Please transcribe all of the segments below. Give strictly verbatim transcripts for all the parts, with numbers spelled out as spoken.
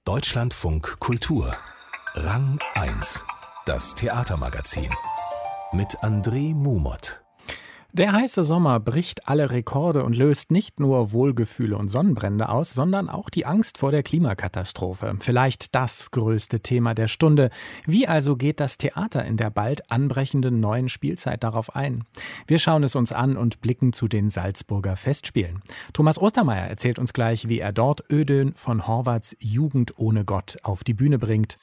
Deutschlandfunk Kultur. Rang eins. Das Theatermagazin. Mit André Mumot. Der heiße Sommer bricht alle Rekorde und löst nicht nur Wohlgefühle und Sonnenbrände aus, sondern auch die Angst vor der Klimakatastrophe. Vielleicht das größte Thema der Stunde. Wie also geht das Theater in der bald anbrechenden neuen Spielzeit darauf ein? Wir schauen es uns an und blicken zu den Salzburger Festspielen. Thomas Ostermeier erzählt uns gleich, wie er dort Ödön von Horváths Jugend ohne Gott auf die Bühne bringt.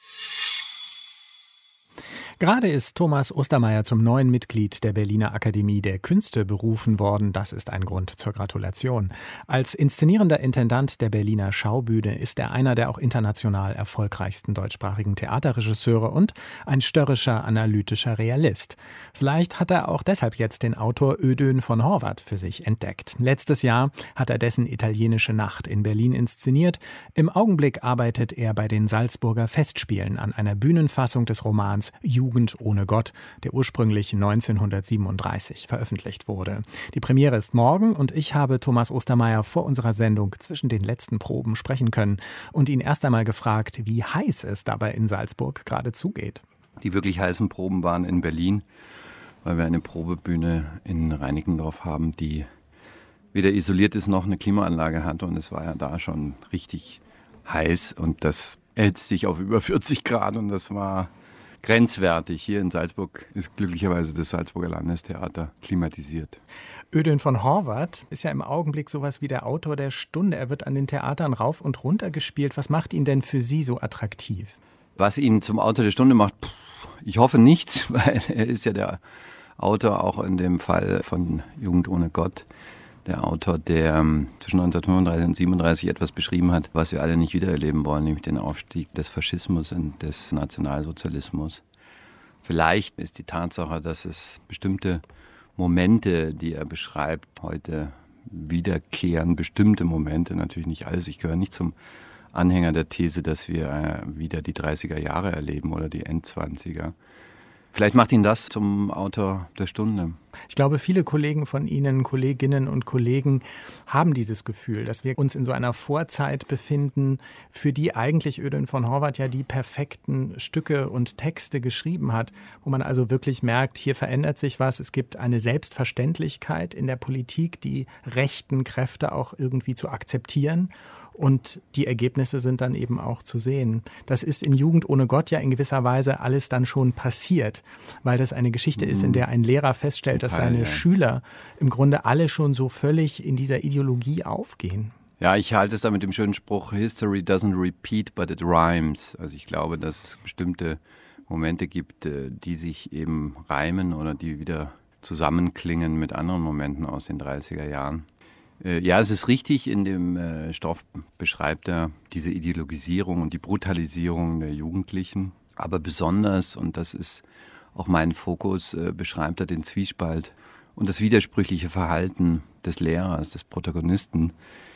Gerade ist Thomas Ostermeier zum neuen Mitglied der Berliner Akademie der Künste berufen worden. Das ist ein Grund zur Gratulation. Als inszenierender Intendant der Berliner Schaubühne ist er einer der auch international erfolgreichsten deutschsprachigen Theaterregisseure und ein störrischer, analytischer Realist. Vielleicht hat er auch deshalb jetzt den Autor Ödön von Horváth für sich entdeckt. Letztes Jahr hat er dessen Italienische Nacht in Berlin inszeniert. Im Augenblick arbeitet er bei den Salzburger Festspielen an einer Bühnenfassung des Romans Jugend ohne Gott, der ursprünglich neunzehnhundertsiebenunddreißig veröffentlicht wurde. Die Premiere ist morgen und ich habe Thomas Ostermeier vor unserer Sendung zwischen den letzten Proben sprechen können und ihn erst einmal gefragt, wie heiß es dabei in Salzburg gerade zugeht. Die wirklich heißen Proben waren in Berlin, weil wir eine Probebühne in Reinickendorf haben, die weder isoliert ist noch eine Klimaanlage hat, und es war ja da schon richtig heiß und das erhitzt sich auf über vierzig Grad und das war grenzwertig. Hier in Salzburg ist glücklicherweise das Salzburger Landestheater klimatisiert. Ödön von Horváth ist ja im Augenblick sowas wie der Autor der Stunde. Er wird an den Theatern rauf und runter gespielt. Was macht ihn denn für Sie so attraktiv? Was ihn zum Autor der Stunde macht, ich hoffe nichts, weil er ist ja der Autor auch in dem Fall von Jugend ohne Gott. Der Autor, der zwischen neunzehnhundertfünfunddreißig und siebenunddreißig etwas beschrieben hat, was wir alle nicht wiedererleben wollen, nämlich den Aufstieg des Faschismus und des Nationalsozialismus. Vielleicht ist die Tatsache, dass es bestimmte Momente, die er beschreibt, heute wiederkehren, bestimmte Momente, natürlich nicht alles. Ich gehöre nicht zum Anhänger der These, dass wir wieder die dreißiger Jahre erleben oder die Endzwanziger. Vielleicht macht ihn das zum Autor der Stunde. Ich glaube, viele Kollegen von Ihnen, Kolleginnen und Kollegen, haben dieses Gefühl, dass wir uns in so einer Vorzeit befinden, für die eigentlich Ödön von Horváth ja die perfekten Stücke und Texte geschrieben hat, wo man also wirklich merkt, hier verändert sich was. Es gibt eine Selbstverständlichkeit in der Politik, die rechten Kräfte auch irgendwie zu akzeptieren. Und die Ergebnisse sind dann eben auch zu sehen. Das ist in Jugend ohne Gott ja in gewisser Weise alles dann schon passiert, weil das eine Geschichte ist, in der ein Lehrer feststellt, dass seine ja. Schüler im Grunde alle schon so völlig in dieser Ideologie aufgehen. Ja, ich halte es da mit dem schönen Spruch, History doesn't repeat, but it rhymes. Also ich glaube, dass es bestimmte Momente gibt, die sich eben reimen oder die wieder zusammenklingen mit anderen Momenten aus den dreißiger Jahren. Ja, es ist richtig, in dem äh, Stoff beschreibt er diese Ideologisierung und die Brutalisierung der Jugendlichen. Aber besonders, und das ist auch mein Fokus, äh, beschreibt er den Zwiespalt und das widersprüchliche Verhalten des Lehrers, des Protagonisten,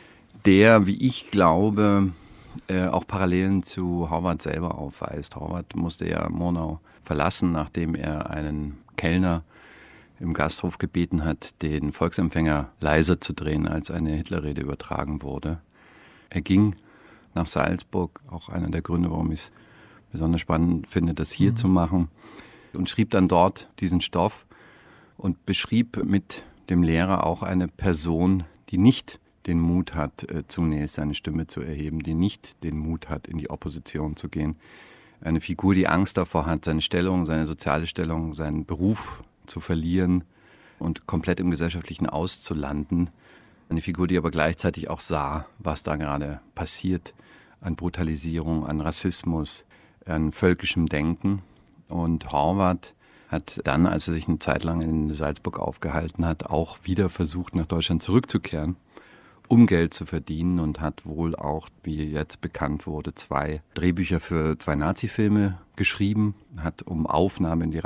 der, wie ich glaube, äh, auch Parallelen zu Horváth selber aufweist. Horváth musste ja Murnau verlassen, nachdem er einen Kellner im Gasthof gebeten hat, den Volksempfänger leiser zu drehen, als eine Hitlerrede übertragen wurde. Er ging nach Salzburg, auch einer der Gründe, warum ich es besonders spannend finde, das hier mhm. zu machen, und schrieb dann dort diesen Stoff und beschrieb mit dem Lehrer auch eine Person, die nicht den Mut hat, zunächst seine Stimme zu erheben, die nicht den Mut hat, in die Opposition zu gehen. Eine Figur, die Angst davor hat, seine Stellung, seine soziale Stellung, seinen Beruf zu verlieren und komplett im Gesellschaftlichen auszulanden. Eine Figur, die aber gleichzeitig auch sah, was da gerade passiert an Brutalisierung, an Rassismus, an völkischem Denken. Und Horváth hat dann, als er sich eine Zeit lang in Salzburg aufgehalten hat, auch wieder versucht, nach Deutschland zurückzukehren, um Geld zu verdienen, und hat wohl auch, wie jetzt bekannt wurde, zwei Drehbücher für zwei Nazi-Filme geschrieben, hat um Aufnahme in die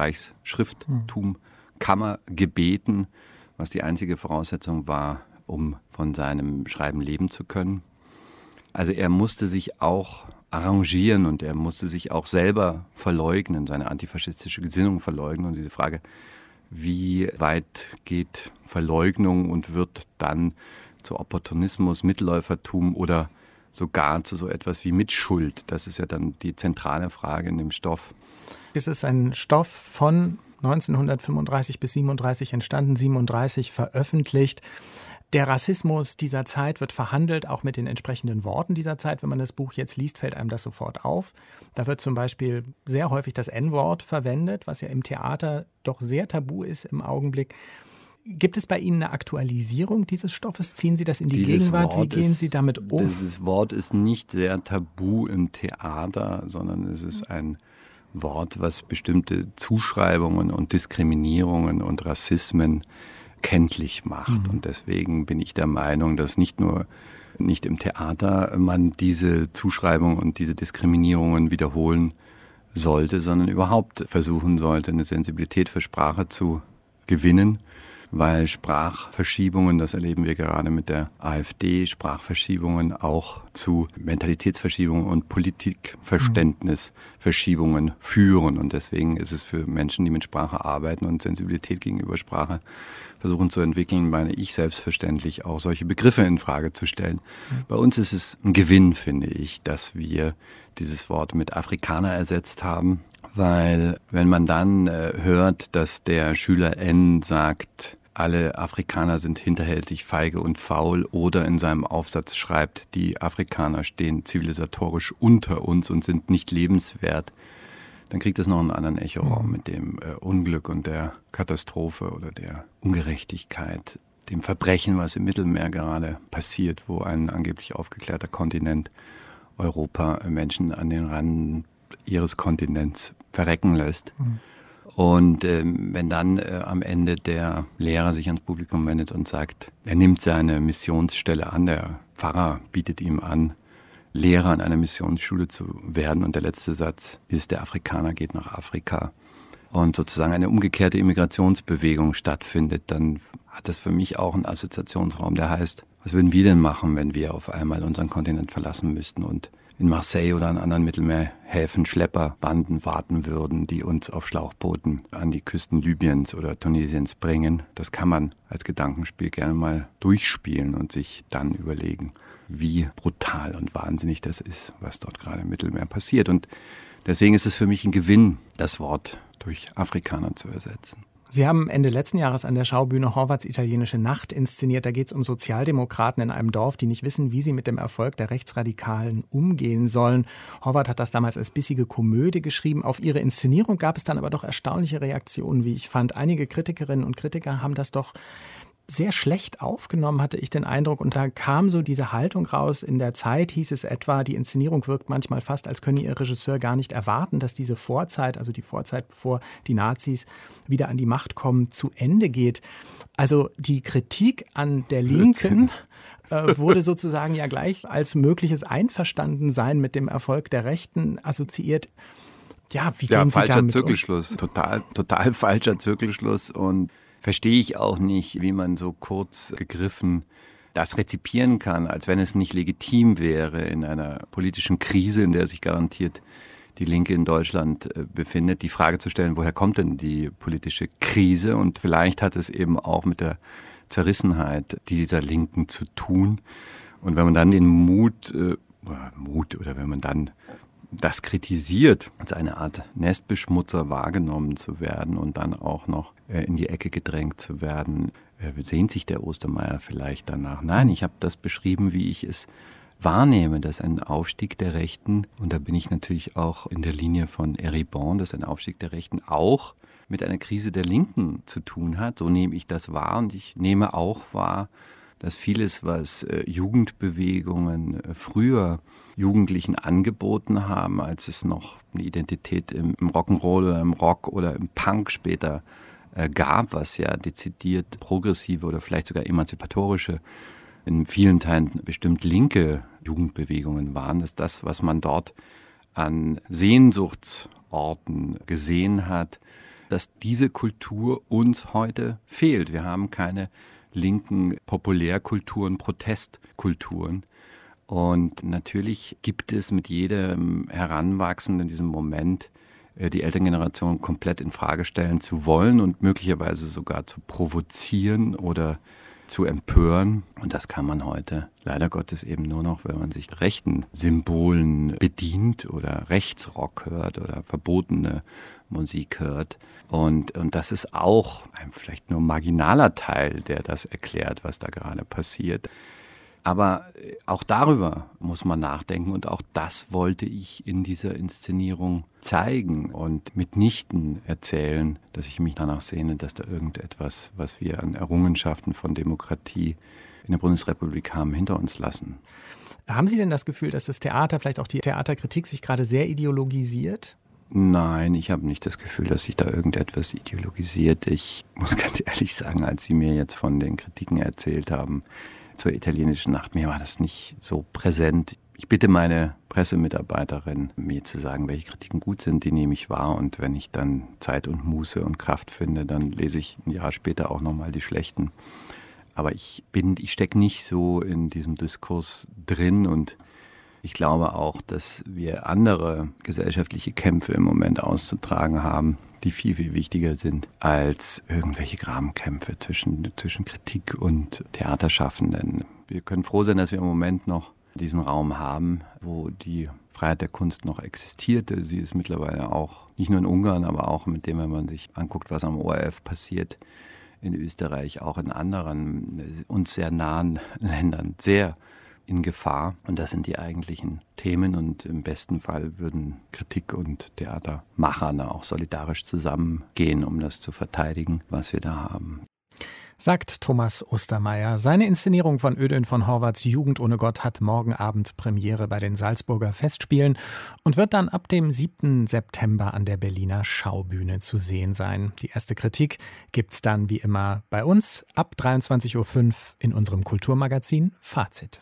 Reichsschrifttumkammer gebeten, was die einzige Voraussetzung war, um von seinem Schreiben leben zu können. Also er musste sich auch arrangieren und er musste sich auch selber verleugnen, seine antifaschistische Gesinnung verleugnen. Und diese Frage, wie weit geht Verleugnung und wird dann zu Opportunismus, Mitläufertum oder sogar zu so etwas wie Mitschuld. Das ist ja dann die zentrale Frage in dem Stoff. Es ist ein Stoff von neunzehnhundertfünfunddreißig bis siebenunddreißig entstanden, siebenunddreißig veröffentlicht. Der Rassismus dieser Zeit wird verhandelt, auch mit den entsprechenden Worten dieser Zeit. Wenn man das Buch jetzt liest, fällt einem das sofort auf. Da wird zum Beispiel sehr häufig das En-Wort verwendet, was ja im Theater doch sehr tabu ist im Augenblick. Gibt es bei Ihnen eine Aktualisierung dieses Stoffes? Ziehen Sie das in die Dieses Gegenwart? Wort Wie gehen ist, Sie damit um? Dieses Wort ist nicht sehr tabu im Theater, sondern es ist ein Wort, was bestimmte Zuschreibungen und Diskriminierungen und Rassismen kenntlich macht. Mhm. Und deswegen bin ich der Meinung, dass nicht nur nicht im Theater man diese Zuschreibungen und diese Diskriminierungen wiederholen sollte, sondern überhaupt versuchen sollte, eine Sensibilität für Sprache zu gewinnen, weil Sprachverschiebungen, das erleben wir gerade mit der AfD, Sprachverschiebungen auch zu Mentalitätsverschiebungen und Politikverständnisverschiebungen führen. Und deswegen ist es für Menschen, die mit Sprache arbeiten und Sensibilität gegenüber Sprache versuchen zu entwickeln, meine ich selbstverständlich auch solche Begriffe in Frage zu stellen. Mhm. Bei uns ist es ein Gewinn, finde ich, dass wir dieses Wort mit Afrikaner ersetzt haben, weil wenn man dann äh, hört, dass der Schüler N sagt, alle Afrikaner sind hinterhältig, feige und faul, oder in seinem Aufsatz schreibt, die Afrikaner stehen zivilisatorisch unter uns und sind nicht lebenswert, dann kriegt es noch einen anderen Echoraum mit dem äh, Unglück und der Katastrophe oder der Ungerechtigkeit, dem Verbrechen, was im Mittelmeer gerade passiert, wo ein angeblich aufgeklärter Kontinent Europa Menschen an den Rand ihres Kontinents verrecken lässt. Mhm. Und ähm, wenn dann äh, am Ende der Lehrer sich ans Publikum wendet und sagt, er nimmt seine Missionsstelle an, der Pfarrer bietet ihm an, Lehrer an einer Missionsschule zu werden, und der letzte Satz ist, der Afrikaner geht nach Afrika, und sozusagen eine umgekehrte Immigrationsbewegung stattfindet, dann hat das für mich auch einen Assoziationsraum, der heißt, was würden wir denn machen, wenn wir auf einmal unseren Kontinent verlassen müssten und in Marseille oder an anderen Mittelmeerhäfen Schlepperbanden warten würden, die uns auf Schlauchbooten an die Küsten Libyens oder Tunesiens bringen. Das kann man als Gedankenspiel gerne mal durchspielen und sich dann überlegen, wie brutal und wahnsinnig das ist, was dort gerade im Mittelmeer passiert. Und deswegen ist es für mich ein Gewinn, das Wort durch Afrikaner zu ersetzen. Sie haben Ende letzten Jahres an der Schaubühne Horvaths Italienische Nacht inszeniert. Da geht es um Sozialdemokraten in einem Dorf, die nicht wissen, wie sie mit dem Erfolg der Rechtsradikalen umgehen sollen. Horvath hat das damals als bissige Komödie geschrieben. Auf ihre Inszenierung gab es dann aber doch erstaunliche Reaktionen, wie ich fand. Einige Kritikerinnen und Kritiker haben das doch sehr schlecht aufgenommen, hatte ich den Eindruck. Und da kam so diese Haltung raus. In der Zeit hieß es etwa, die Inszenierung wirkt manchmal fast, als könne ihr Regisseur gar nicht erwarten, dass diese Vorzeit, also die Vorzeit, bevor die Nazis wieder an die Macht kommen, zu Ende geht. Also die Kritik an der Linken äh, wurde sozusagen ja gleich als mögliches Einverstandensein mit dem Erfolg der Rechten assoziiert. Ja, wie ja, gehen Sie falscher damit Zirkelschluss, um? Total, total falscher Zirkelschluss, und verstehe ich auch nicht, wie man so kurz gegriffen das rezipieren kann, als wenn es nicht legitim wäre in einer politischen Krise, in der sich garantiert die Linke in Deutschland befindet, die Frage zu stellen, woher kommt denn die politische Krise? Und vielleicht hat es eben auch mit der Zerrissenheit dieser Linken zu tun. Und wenn man dann den Mut, äh, Mut oder wenn man dann das kritisiert, als eine Art Nestbeschmutzer wahrgenommen zu werden und dann auch noch äh, in die Ecke gedrängt zu werden, äh, sehnt sich der Ostermeier vielleicht danach. Nein, ich habe das beschrieben, wie ich es wahrnehme, dass ein Aufstieg der Rechten, und da bin ich natürlich auch in der Linie von Eribon, dass ein Aufstieg der Rechten auch mit einer Krise der Linken zu tun hat. So nehme ich das wahr, und ich nehme auch wahr, dass vieles, was äh, Jugendbewegungen äh, früher Jugendlichen angeboten haben, als es noch eine Identität im, im Rock'n'Roll oder im Rock oder im Punk später äh, gab, was ja dezidiert progressive oder vielleicht sogar emanzipatorische, in vielen Teilen bestimmt linke Jugendbewegungen waren, ist das, was man dort an Sehnsuchtsorten gesehen hat, dass diese Kultur uns heute fehlt. Wir haben keine linken Populärkulturen, Protestkulturen. Und natürlich gibt es mit jedem Heranwachsenden in diesem Moment die Elterngeneration komplett in Frage stellen zu wollen und möglicherweise sogar zu provozieren oder zu empören. Und das kann man heute leider Gottes eben nur noch, wenn man sich rechten Symbolen bedient oder Rechtsrock hört oder verbotene Musik hört. Und, und das ist auch ein vielleicht nur marginaler Teil, der das erklärt, was da gerade passiert. Aber auch darüber muss man nachdenken und auch das wollte ich in dieser Inszenierung zeigen und mitnichten erzählen, dass ich mich danach sehne, dass da irgendetwas, was wir an Errungenschaften von Demokratie in der Bundesrepublik haben, hinter uns lassen. Haben Sie denn das Gefühl, dass das Theater, vielleicht auch die Theaterkritik, sich gerade sehr ideologisiert? Nein, ich habe nicht das Gefühl, dass sich da irgendetwas ideologisiert. Ich muss ganz ehrlich sagen, als Sie mir jetzt von den Kritiken erzählt haben, zur italienischen Nacht, mir war das nicht so präsent. Ich bitte meine Pressemitarbeiterin, mir zu sagen, welche Kritiken gut sind, die nehme ich wahr. Und wenn ich dann Zeit und Muße und Kraft finde, dann lese ich ein Jahr später auch nochmal die schlechten. Aber ich bin, ich stecke nicht so in diesem Diskurs drin und ich glaube auch, dass wir andere gesellschaftliche Kämpfe im Moment auszutragen haben, die viel, viel wichtiger sind als irgendwelche Grabenkämpfe zwischen, zwischen Kritik und Theaterschaffenden. Wir können froh sein, dass wir im Moment noch diesen Raum haben, wo die Freiheit der Kunst noch existierte. Sie ist mittlerweile auch, nicht nur in Ungarn, aber auch mit dem, wenn man sich anguckt, was am O R F passiert, in Österreich, auch in anderen uns sehr nahen Ländern, sehr in Gefahr. Und das sind die eigentlichen Themen und im besten Fall würden Kritik und Theatermacher da auch solidarisch zusammengehen, um das zu verteidigen, was wir da haben. Sagt Thomas Ostermeier. Seine Inszenierung von Ödön von Horváths Jugend ohne Gott hat morgen Abend Premiere bei den Salzburger Festspielen und wird dann ab dem siebten September an der Berliner Schaubühne zu sehen sein. Die erste Kritik gibt's dann wie immer bei uns ab dreiundzwanzig Uhr fünf in unserem Kulturmagazin Fazit.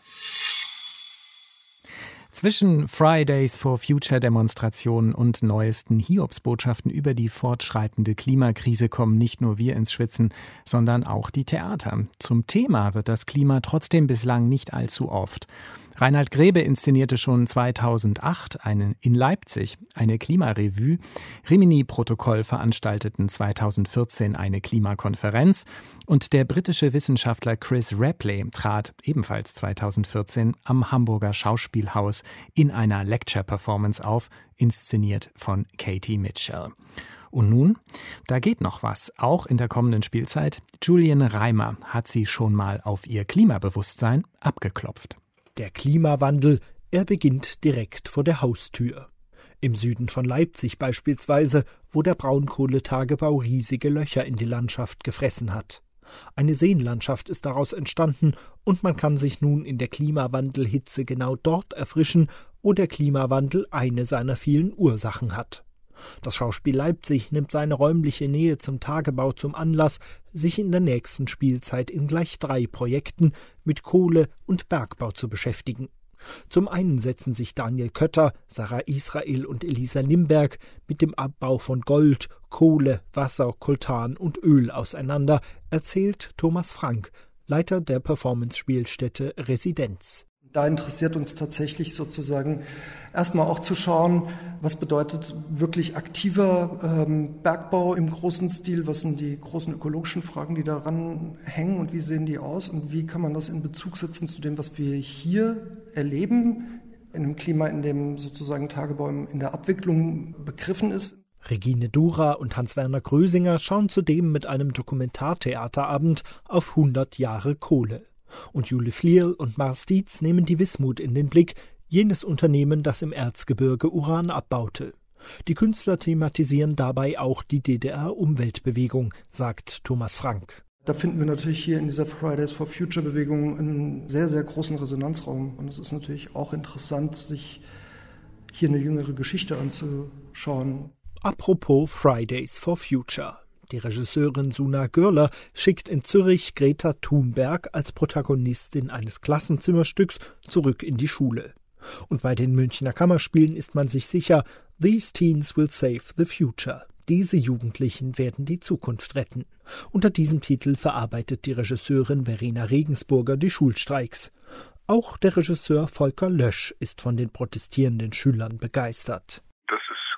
Zwischen Fridays for Future Demonstrationen und neuesten Hiobsbotschaften über die fortschreitende Klimakrise kommen nicht nur wir ins Schwitzen, sondern auch die Theater. Zum Thema wird das Klima trotzdem bislang nicht allzu oft. Reinhard Grebe inszenierte schon zweitausendacht einen, in Leipzig eine Klimarevue. Rimini-Protokoll veranstalteten zweitausendvierzehn eine Klimakonferenz und der britische Wissenschaftler Chris Rapley trat ebenfalls zweitausendvierzehn am Hamburger Schauspielhaus in einer Lecture-Performance auf, inszeniert von Katie Mitchell. Und nun, da geht noch was, auch in der kommenden Spielzeit. Julian Reimer hat sie schon mal auf ihr Klimabewusstsein abgeklopft. Der Klimawandel, er beginnt direkt vor der Haustür. Im Süden von Leipzig beispielsweise, wo der Braunkohletagebau riesige Löcher in die Landschaft gefressen hat. Eine Seenlandschaft ist daraus entstanden und man kann sich nun in der Klimawandelhitze genau dort erfrischen, wo der Klimawandel eine seiner vielen Ursachen hat. Das Schauspiel Leipzig nimmt seine räumliche Nähe zum Tagebau zum Anlass, sich in der nächsten Spielzeit in gleich drei Projekten mit Kohle- und Bergbau zu beschäftigen. Zum einen setzen sich Daniel Kötter, Sarah Israel und Elisa Limberg mit dem Abbau von Gold, Kohle, Wasser, Koltan und Öl auseinander, erzählt Thomas Frank, Leiter der Performance-Spielstätte Residenz. Da interessiert uns tatsächlich sozusagen erstmal auch zu schauen, was bedeutet wirklich aktiver ähm, Bergbau im großen Stil, was sind die großen ökologischen Fragen, die daran hängen und wie sehen die aus und wie kann man das in Bezug setzen zu dem, was wir hier erleben, in einem Klima, in dem sozusagen Tagebau in der Abwicklung begriffen ist. Regine Dura und Hans-Werner Grösinger schauen zudem mit einem Dokumentartheaterabend auf hundert Jahre Kohle. Und Jule Flierl und Mars Dietz nehmen die Wismut in den Blick, jenes Unternehmen, das im Erzgebirge Uran abbaute. Die Künstler thematisieren dabei auch die D D R-Umweltbewegung, sagt Thomas Frank. Da finden wir natürlich hier in dieser Fridays for Future Bewegung einen sehr, sehr großen Resonanzraum. Und es ist natürlich auch interessant, sich hier eine jüngere Geschichte anzuschauen. Apropos Fridays for Future. Die Regisseurin Suna Görler schickt in Zürich Greta Thunberg als Protagonistin eines Klassenzimmerstücks zurück in die Schule. Und bei den Münchner Kammerspielen ist man sich sicher, These Teens will save the future. Diese Jugendlichen werden die Zukunft retten. Unter diesem Titel verarbeitet die Regisseurin Verena Regensburger die Schulstreiks. Auch der Regisseur Volker Lösch ist von den protestierenden Schülern begeistert. Das ist großartig.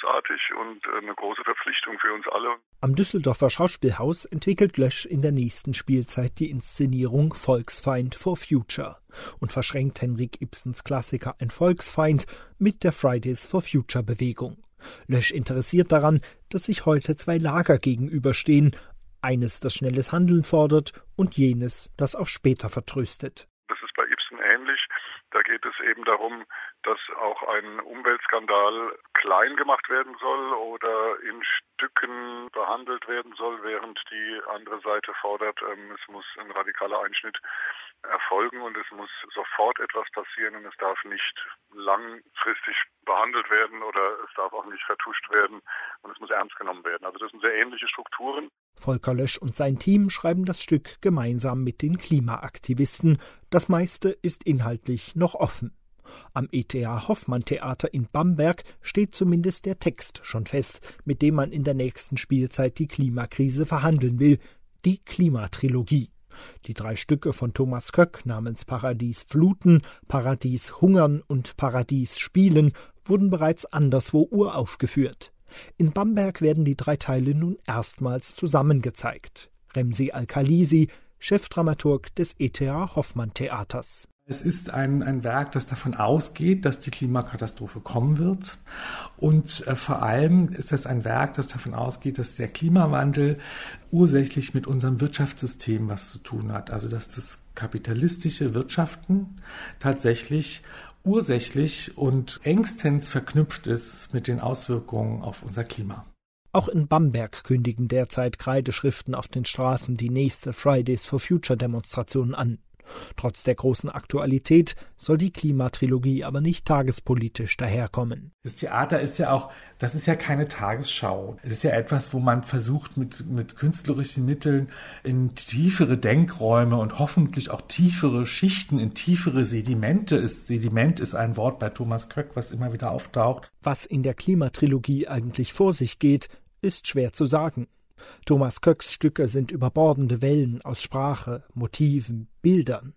großartig und eine große Verpflichtung für uns alle. Am Düsseldorfer Schauspielhaus entwickelt Lösch in der nächsten Spielzeit die Inszenierung Volksfeind for Future und verschränkt Henrik Ibsens Klassiker Ein Volksfeind mit der Fridays for Future Bewegung. Lösch interessiert daran, dass sich heute zwei Lager gegenüberstehen, eines, das schnelles Handeln fordert, und jenes, das auf später vertröstet. Das ist bei Ibsen ähnlich. Da geht es eben darum, dass auch ein Umweltskandal klein gemacht werden soll oder in Stücken behandelt werden soll, während die andere Seite fordert, ähm, es muss ein radikaler Einschnitt erfolgen und es muss sofort etwas passieren und es darf nicht langfristig behandelt werden oder es darf auch nicht vertuscht werden und es muss ernst genommen werden. Also das sind sehr ähnliche Strukturen. Volker Lösch und sein Team schreiben das Stück gemeinsam mit den Klimaaktivisten. Das meiste ist inhaltlich noch offen. Am E T H Hoffmann Theater in Bamberg steht zumindest der Text schon fest, mit dem man in der nächsten Spielzeit die Klimakrise verhandeln will. Die Klimatrilogie. Die drei Stücke von Thomas Köck namens Paradies Fluten, Paradies Hungern und Paradies Spielen wurden bereits anderswo uraufgeführt. In Bamberg werden die drei Teile nun erstmals zusammengezeigt. Remzi Al-Khalisi, Chefdramaturg des E T H Hoffmann Theaters. Es ist ein, ein Werk, das davon ausgeht, dass die Klimakatastrophe kommen wird. Und äh, vor allem ist es ein Werk, das davon ausgeht, dass der Klimawandel ursächlich mit unserem Wirtschaftssystem was zu tun hat. Also dass das kapitalistische Wirtschaften tatsächlich ursächlich und engstens verknüpft ist mit den Auswirkungen auf unser Klima. Auch in Bamberg kündigen derzeit Kreideschriften auf den Straßen die nächste Fridays for Future Demonstration an. Trotz der großen Aktualität soll die Klimatrilogie aber nicht tagespolitisch daherkommen. Das Theater ist ja auch, das ist ja keine Tagesschau. Es ist ja etwas, wo man versucht, mit, mit künstlerischen Mitteln in tiefere Denkräume und hoffentlich auch tiefere Schichten, in tiefere Sedimente ist. Sediment ist ein Wort bei Thomas Köck, was immer wieder auftaucht. Was in der Klimatrilogie eigentlich vor sich geht, ist schwer zu sagen. Thomas Köcks Stücke sind überbordende Wellen aus Sprache, Motiven, Bildern.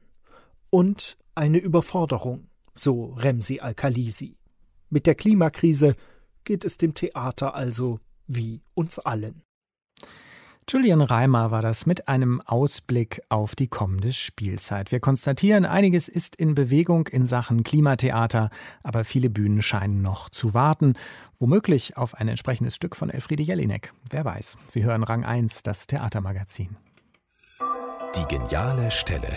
Und eine Überforderung, so Remzi Al-Khalisi. Mit der Klimakrise geht es dem Theater also wie uns allen. Julian Reimer war das mit einem Ausblick auf die kommende Spielzeit. Wir konstatieren, einiges ist in Bewegung in Sachen Klimatheater, aber viele Bühnen scheinen noch zu warten. Womöglich auf ein entsprechendes Stück von Elfriede Jelinek. Wer weiß. Sie hören Rang eins, das Theatermagazin. Die geniale Stelle.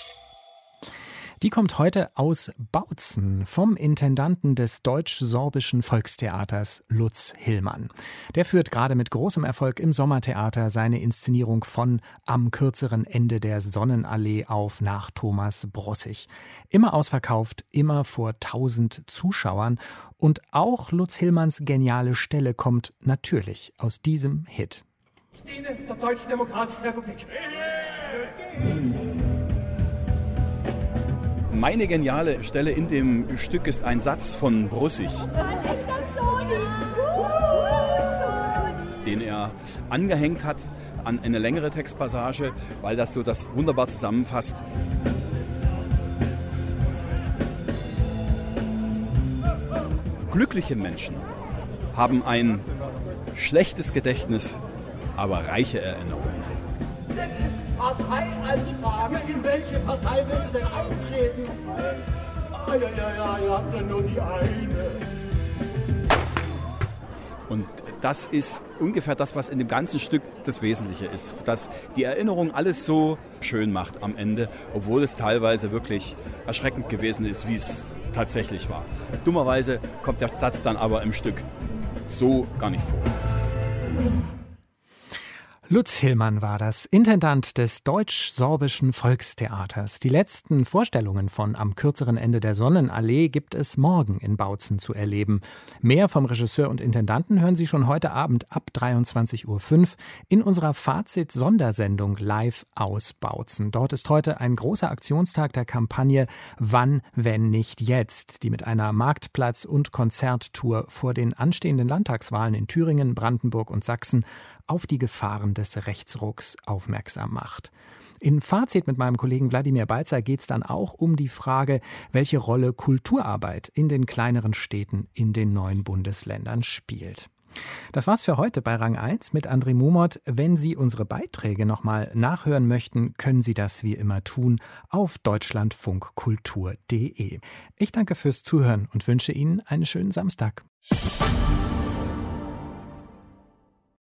Die kommt heute aus Bautzen vom Intendanten des Deutsch-Sorbischen Volkstheaters, Lutz Hillmann. Der führt gerade mit großem Erfolg im Sommertheater seine Inszenierung von Am kürzeren Ende der Sonnenallee auf nach Thomas Brossig. Immer ausverkauft, immer vor tausend Zuschauern. Und auch Lutz Hillmanns geniale Stelle kommt natürlich aus diesem Hit. Ich diene der Deutschen Demokratischen Republik. Meine geniale Stelle in dem Stück ist ein Satz von Brossig, den er angehängt hat an eine längere Textpassage, weil das so das wunderbar zusammenfasst. Glückliche Menschen haben ein schlechtes Gedächtnis, aber reiche Erinnerungen. Das ist Parteianfrage. In welche Partei willst du denn eintreten? Ah, ja, ja, ja, ihr habt ja nur die eine. Und das ist ungefähr das, was in dem ganzen Stück das Wesentliche ist. Dass die Erinnerung alles so schön macht am Ende, obwohl es teilweise wirklich erschreckend gewesen ist, wie es tatsächlich war. Dummerweise kommt der Satz dann aber im Stück so gar nicht vor. Lutz Hillmann war das, Intendant des Deutsch-Sorbischen Volkstheaters. Die letzten Vorstellungen von Am kürzeren Ende der Sonnenallee gibt es morgen in Bautzen zu erleben. Mehr vom Regisseur und Intendanten hören Sie schon heute Abend ab dreiundzwanzig Uhr fünf in unserer Fazit-Sondersendung Live aus Bautzen. Dort ist heute ein großer Aktionstag der Kampagne Wann, wenn nicht jetzt, die mit einer Marktplatz- und Konzerttour vor den anstehenden Landtagswahlen in Thüringen, Brandenburg und Sachsen auf die Gefahren des des Rechtsrucks aufmerksam macht. In Fazit mit meinem Kollegen Wladimir Balzer geht es dann auch um die Frage, welche Rolle Kulturarbeit in den kleineren Städten in den neuen Bundesländern spielt. Das war's für heute bei Rang eins mit André Mumot. Wenn Sie unsere Beiträge nochmal nachhören möchten, können Sie das wie immer tun auf deutschlandfunkkultur punkt de. Ich danke fürs Zuhören und wünsche Ihnen einen schönen Samstag.